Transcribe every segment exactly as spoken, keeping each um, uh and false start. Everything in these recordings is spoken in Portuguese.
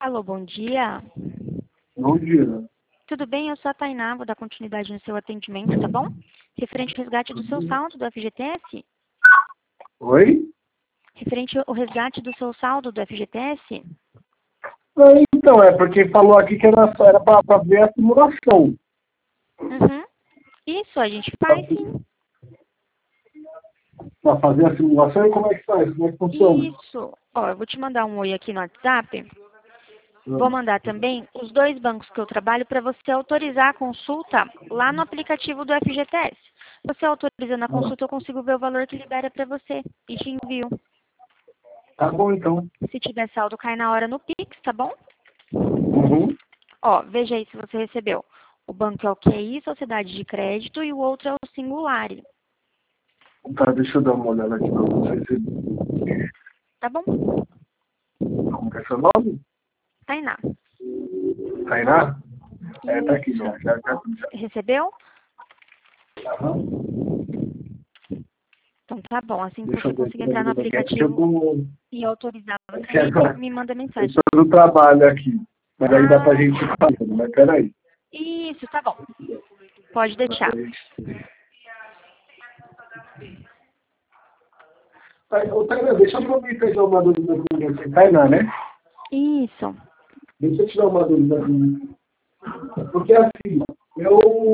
Alô, bom dia. Bom dia. Tudo bem? Eu sou a Tainá, vou dar continuidade no seu atendimento, tá bom? Referente ao resgate do seu saldo do F G T S? Oi? Referente ao resgate do seu saldo do F G T S? Não, então, é porque falou aqui que era, era para ver a simulação. Uhum. Isso, a gente faz sim. Para fazer a simulação e como é que faz? Como é que funciona? Isso. Ó, eu vou te mandar um oi aqui no WhatsApp. Vou mandar também os dois bancos que eu trabalho para você autorizar a consulta lá no aplicativo do F G T S. Você autorizando a consulta, eu consigo ver o valor que libera para você e te envio. Tá bom, então. Se tiver saldo, cai na hora no Pix, tá bom? Uhum. Ó, veja aí se você recebeu. O banco é o Q I, Sociedade de Crédito, e o outro é o Singulari. Tá, deixa eu dar uma olhada aqui para você. Tá bom? Como que é seu nome? Tainá. Tainá? É, tá aqui Isso. já. já, já, já. Recebeu? Aham. Então tá bom. Assim que Deixa você eu ver conseguir aqui entrar no na vida aqui. Eu aplicativo tô... e autorizar, você aqui agora. me manda Eu mensagem. tô no trabalho aqui. Mas aí dá pra Ah, gente fazer, mas peraí. isso, tá bom. Pode deixar. Ô, Tainá, deixa eu aproveitar e dar uma dúvida com você. Tainá, né? Isso. Deixa eu te dar uma dúvida. Porque assim, eu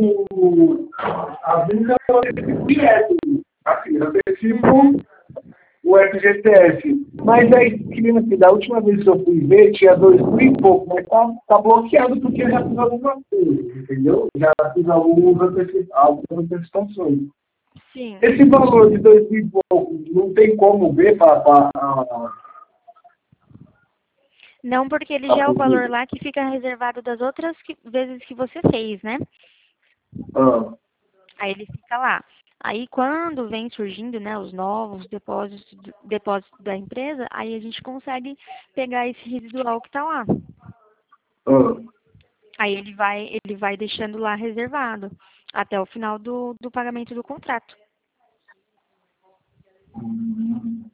a vida é direto. Assim, eu antecipo o F G T S. Mas aí, querendo que da última vez que eu fui ver, tinha dois mil e pouco, mas tá, tá bloqueado porque eu já fiz alguma coisa, entendeu? Já fiz alguns anteci- algumas antecipações. Sim. Esse valor de dois mil e pouco, não tem como ver para. Não, porque ele já é o valor lá que fica reservado das outras que- vezes que você fez, né? Ah, Aí ele fica lá. Aí quando vem surgindo, né, os novos depósitos, depósitos da empresa, aí a gente consegue pegar esse residual que tá lá. ah. Aí ele vai, ele vai deixando lá reservado até o final do, do pagamento do contrato. Hum.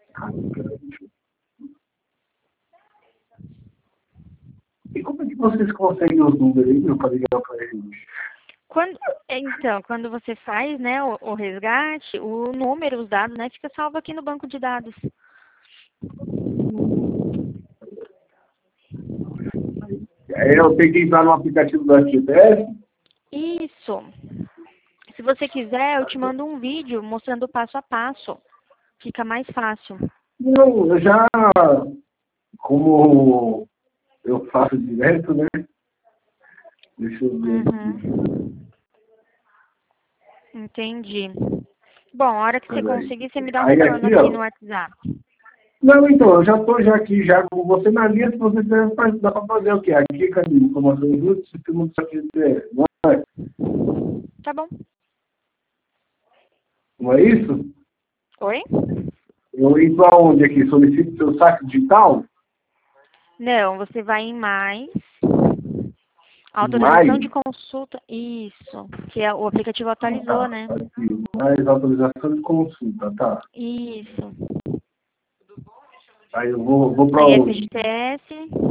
E como é que vocês conseguem os números aí, meu, para ligar para eles? Quando, então, quando você faz, né, o, o resgate, o número, os dados, né, fica salvo aqui no banco de dados. É, eu tenho que entrar no aplicativo do F G T S? Isso. Se você quiser, eu te mando um vídeo mostrando o passo a passo. Fica mais fácil. Não, eu já, como eu faço direto, né? Deixa eu ver aqui. Uhum. Entendi. Bom, a hora que você Peraí. conseguir, você me dá um Aí retorno aqui, aqui no ó. WhatsApp. Não, então, eu já estou já aqui, já com você na linha, se você quiser, faz- dá para fazer o quê? Aqui, cadê? Informações juntos, sistema do F G T S, não é? Tá bom. Não é isso? Oi? Eu entro aonde aqui? Solicito seu saque digital? Não, você vai em mais. Mais? Autorização de consulta. Isso. Que é, o aplicativo Ah, atualizou, tá. né? Aqui. Mais autorização de consulta, tá. Isso. Aí eu vou, vou para Aí onde? F G T S.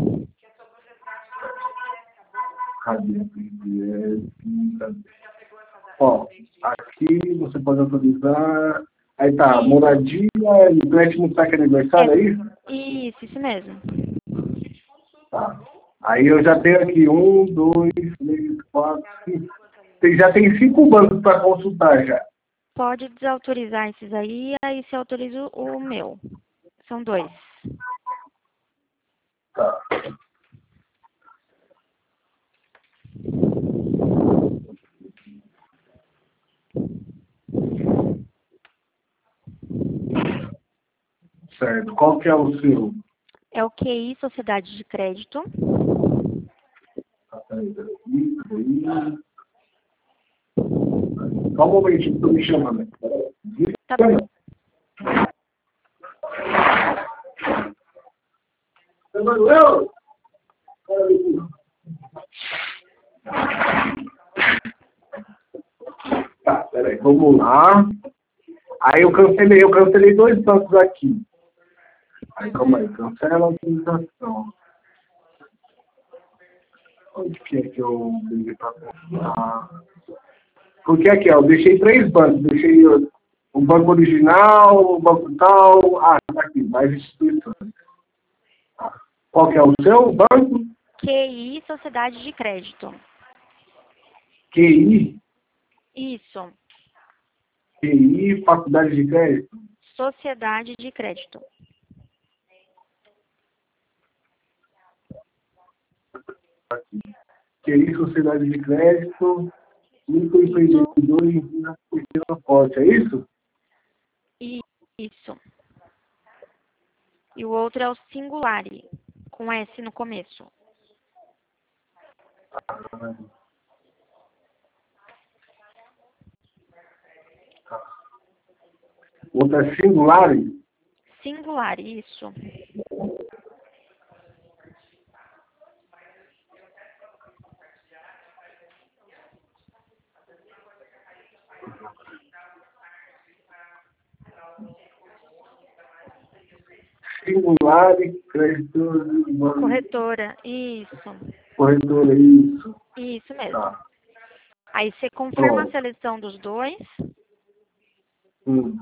Cadê? Cadê? Cadê? Ó, aqui você pode autorizar. Aí tá, Isso. moradia, empréstimo de saque aniversário, é isso? Isso, isso mesmo. Tá. Aí eu já tenho aqui um, dois, três, quatro, cinco. Tem- Já tem cinco bancos para consultar já. Pode desautorizar esses aí, aí você autoriza o meu. São dois. Tá. Certo. Qual que é o seu? É o Q I, Sociedade de Crédito. Tá, peraí, peraí, peraí. Só um momentinho, estou me chamando. Tá bom. Emanuel! Tá, peraí, vamos lá. Aí eu cancelei, eu cancelei dois bancos aqui. Aí, calma aí, cancela a autorização. Onde que é que eu deixei para comprar? Porque aqui, ó, eu deixei três bancos. Deixei o banco original, o banco tal. Ah, tá aqui, mais instituições. Qual que é o seu banco? Q I Sociedade de Crédito. Q I? Isso. Q I, Faculdade de Crédito? Sociedade de Crédito. Aqui. Q I, Sociedade de Crédito, microempreendedor e pequeno porte, é isso? Isso. E o outro é o Singulari, com S no começo. Ah, outra é Singulari? Singulari, isso. Singulari, crédito... Corretora, isso. Corretora, isso. Isso mesmo. Tá. Aí você confirma Pronto. a seleção dos dois. Hum.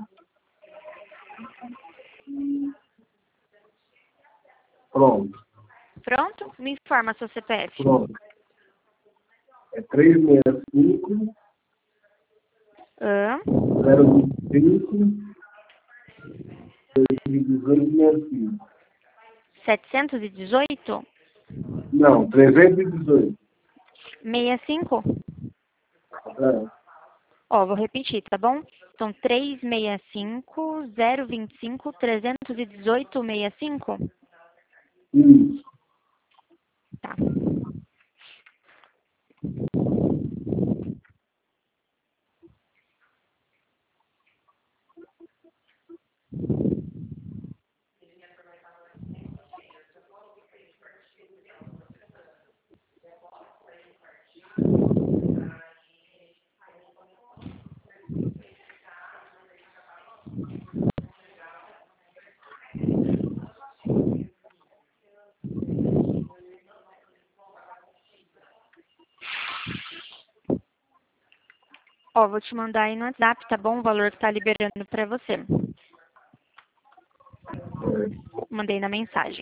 Pronto. Pronto? Me informa seu C P F. Pronto. É trezentos e sessenta e cinco, Hã? zero vinte e cinco, dois mil e dezoito, sessenta e cinco. setecentos e dezoito? Não, trezentos e dezoito. sessenta e cinco? É. Ó, vou repetir, tá bom? São trezentos e sessenta e cinco, zero vinte e cinco, trezentos e dezoito, sessenta e cinco? Isso. Tá. Ó, vou te mandar aí no WhatsApp, tá bom? O valor que tá liberando pra você. Mandei na mensagem.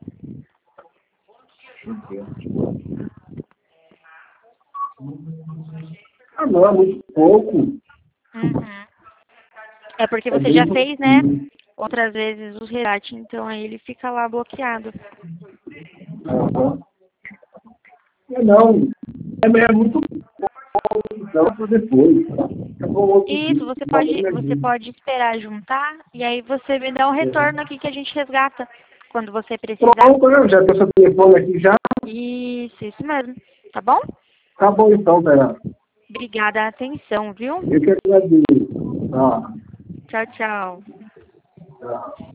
Ah, não, é muito pouco. Uhum. É porque É você bem já fez, né? pouquinho. Outras vezes o resgate, então aí ele fica lá bloqueado. Aham. É, não. É, é muito pouco, então, para depois. É bom outro Isso, dia, você valor pode, você legal. pode esperar juntar e aí você me dá um retorno aqui que a gente resgata quando você precisar. Pronto, né? Já tem seu telefone aqui já. Isso, isso mesmo. Tá bom? Tá bom então, Vera. Obrigada a atenção, viu? Eu que agradeço. Tá. Tchau, tchau. Tá.